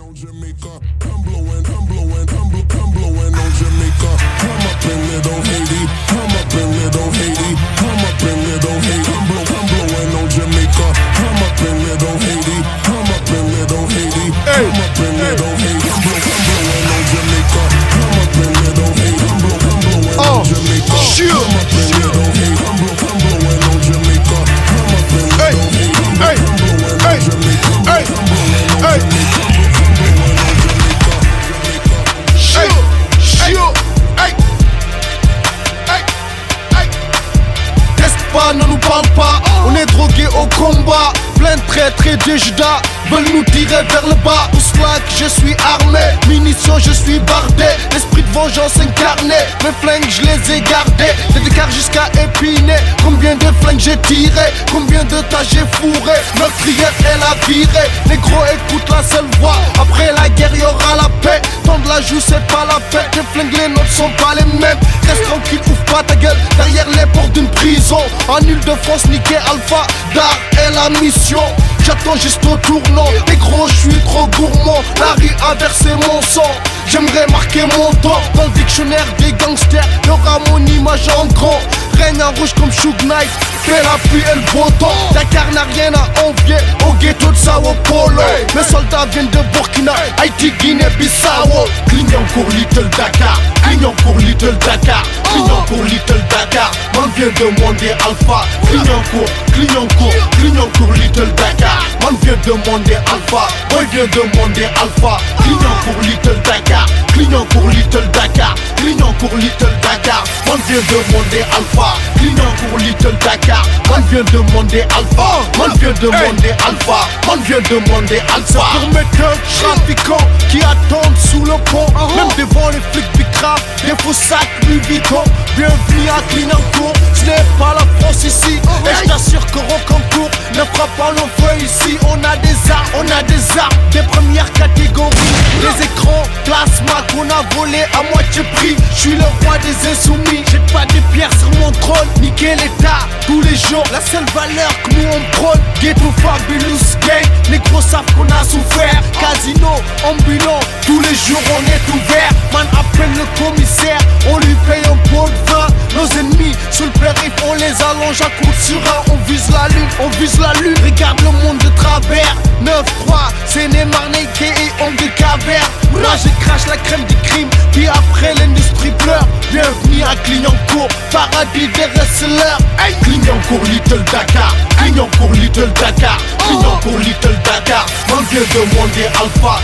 on Jamaica. I'm blowing on Jamaica. Come up in little Haiti. Come up in little Haiti. Come up in little Haiti. I'm blowing on Jamaica. Come up in little Haiti. Come up in little Haiti. Come up in little Haiti. I'm blowing on Jamaica. Come up in little Haiti. I'm blowing on Jamaica. Come up in little Haiti. I'm blowing on Jamaica. Come up in little Haiti. I'm blowing on Jamaica. Ne nous parle pas, on est drogués au combat. Plein de traîtres et de Judas veulent nous tirer vers le bas. Pour cela que je suis armé, munitions je suis bardé. L'esprit de vengeance incarné, mes flingues je les ai gardés. Des écarts jusqu'à Épinay, combien de flingues j'ai tiré, combien de tas j'ai fourré. Meurtrière elle a viré, négro écoute la seule voix. Après la guerre y'aura la paix, tendre la joue c'est pas la paix. Les flingues les nôtres sont pas les mêmes. Reste tranquille, ouvre pas ta gueule derrière les portes d'une prison. En Ile-de-France, niquer Alpha, Dar est la mission. J'attends juste au tournant, les gros, je suis trop gourmand. La rue a versé mon sang, j'aimerais marquer mon temps. Dans le dictionnaire des gangsters, y'aura mon image en grand. Règne en rouge comme Suge Knight, fait la pluie et le beau temps. Dakar n'a rien à envier au ghetto de Sao Paulo. Mes soldats viennent de Burkina, Haïti, Guinée, Bissau. Clignant pour Little Dakar, clignant pour Little Dakar, clignant pour Little Dakar. Man vient demander Alpha, clignant pour Little Dakar. Man vient demander Alpha, boy vient demander Alpha. Clignant pour Little Dakar, clignant pour Little Dakar, clignant pour Little Dakar. Man vient demander Alpha, clignant pour Little Dakar. Man vient demander Alpha, man vient demander Alpha, man vient demander Alpha. Pour mes deux trafiquants qui attendent sous le pont, même devant les flics bicra, des faux sacs Louis Vuitton. Bienvenue à Clignancourt, ce n'est pas la France ici. Et je t'assure que Rocancourt ne fera pas long feu ici. On a des armes, des premières catégories. Les écrans plasma qu'on a volé à moitié prix. Je suis le roi des insoumis, j'ai pas de pierres sur mon trône. Niquer l'état tous les jours, la seule valeur que nous on prône. Ghetto Fabulous Gang, les gros savent qu'on a souffert. Casino, ambulant, tous les jours on est ouvert. Man appelle le commissaire, on lui paye un pot de vin. Nos ennemis sur le périph', on les allonge à coups de surin. On vise la lune, regarde le monde de travers. 9-3, c'est Neymar Nike et on de caverne. Là je crache la crème du crime, puis après l'industrie pleure. Bienvenue à Clignancourt, paradis des wrestlers. Clignancourt, Little Dakar, Clignancourt, Little Dakar, Clignancourt, Little Dakar. Man vient demander Alpha,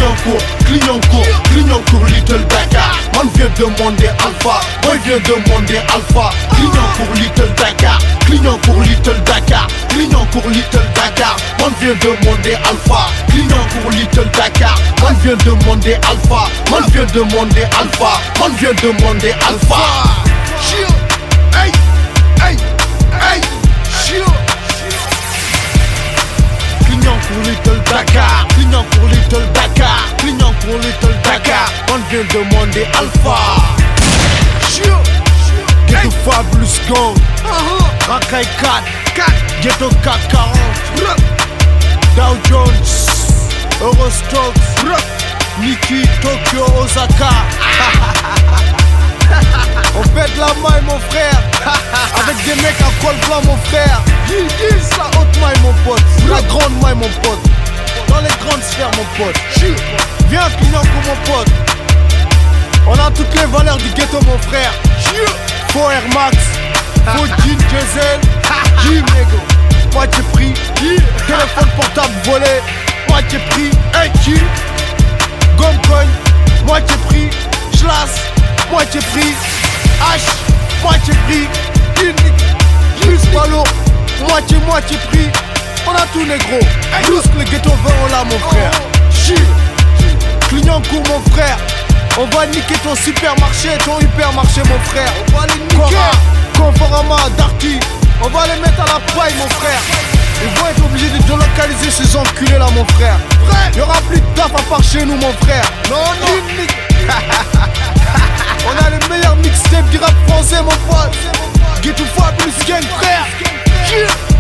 Clignancourt, Little Dakar. Man vient demander Alpha, boy vient demander Alpha. Clignancourt, Little Dakar, Clignancourt, Little Dakar, Clignancourt, Little Dakar. Man vient demander Alpha, Clignancourt, Little Dakar. Man vient demander Alpha, man vient demander Alpha, man vient demander Alpha. Hey, hey, hey, Clignancourt, Little Dakar, Clignancourt, Little Dakar, Clignancourt, Little Dakar. Man vient demander Alpha. Ghetto Fabulous Gang, Rakai 4, Ghetto 440, Dow Jones, Eurostox, Nikki, Tokyo, Osaka. On fait de la maille mon frère, avec des mecs à col blanc mon frère. C'est la haute maille mon pote, la grande maille mon pote. Dans les grandes sphères mon pote. Viens Clignancourt mon pote. On a toutes les valeurs du ghetto mon frère. Faux Air Max, faux jean diesel, nego, moitié prix. Téléphone portable volé, moitié prix. Gomme coin, moitié prix. Schlass, moitié prix. H, moitié prix. Juste ballot, moitié prix. On a tout négro. Tout ce que le ghetto veut on l'a mon frère. Clignancourt mon frère. On va niquer ton supermarché, ton hypermarché mon frère. On va les niquer. Conforama, Darty, on va les mettre à la paille mon frère. Ils vont être obligés de délocaliser ces enculés là mon frère. Y'aura plus de taf à part chez nous mon frère. Non. On a les meilleurs mixtapes du rap français mon pote. Ghetto Fabulous Gang frère.